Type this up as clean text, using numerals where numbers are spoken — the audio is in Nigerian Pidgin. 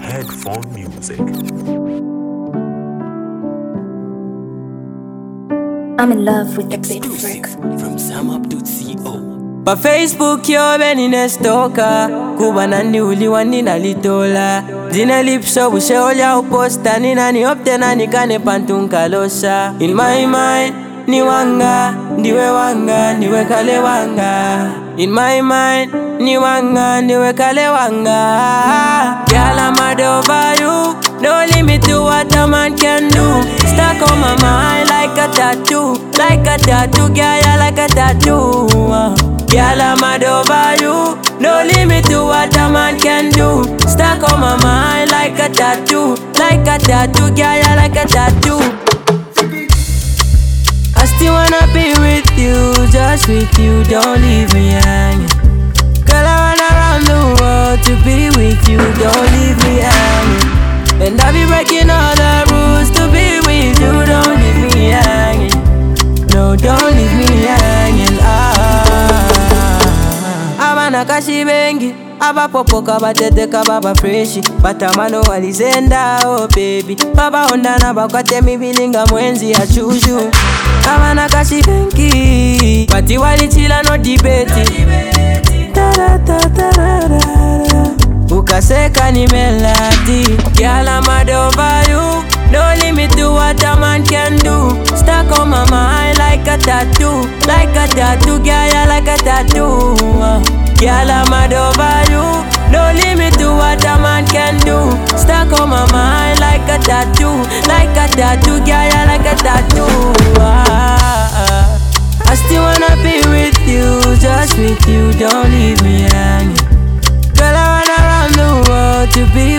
Headphone Music. I'm in love with the big freak. From SamUp.co. Pa Facebook yo beni nestoka kuba nandi uliwani nalitola zine lipso busheolya uposta ninani opte nani kane pantunkalosa. In my mind ni wanga ndiwe wanga niwe kale wanga. In my mind ni wanga niwe kale wanga. Girl, I'm mad over you, no limit to what a man can do. Stuck on my mind like a tattoo, girl, you like a tattoo. Girl, I'm mad over you, no limit to what a man can do. Stuck on my mind like a tattoo, girl, you like a tattoo. I still wanna be with you, just with you, don't leave me hanging. Girl, I run around the world to be with you, don't leave me hanging. And I be breaking all the rules to be with you, don't leave me hanging. No, don't leave me hanging. Abana kashi bengi, abapopoka bateteka baba freshi, batamano walizenda oh baby. Baba ondana bakwate mibilinga mwenzi ya chushu. Abana kashi bengi, bati walichila no debate. Ukaseka ni melody. Girl, I'm mad over you, no limit to what a man can do. Stuck on my mind like a tattoo, girl, you like a tattoo. Girl, I'm mad over you, no limit to what a man can do. Stuck on my mind like a tattoo, girl, you like a tattoo. I still wanna be with you, just with you, don't leave me hanging. Girl, I run around the world to be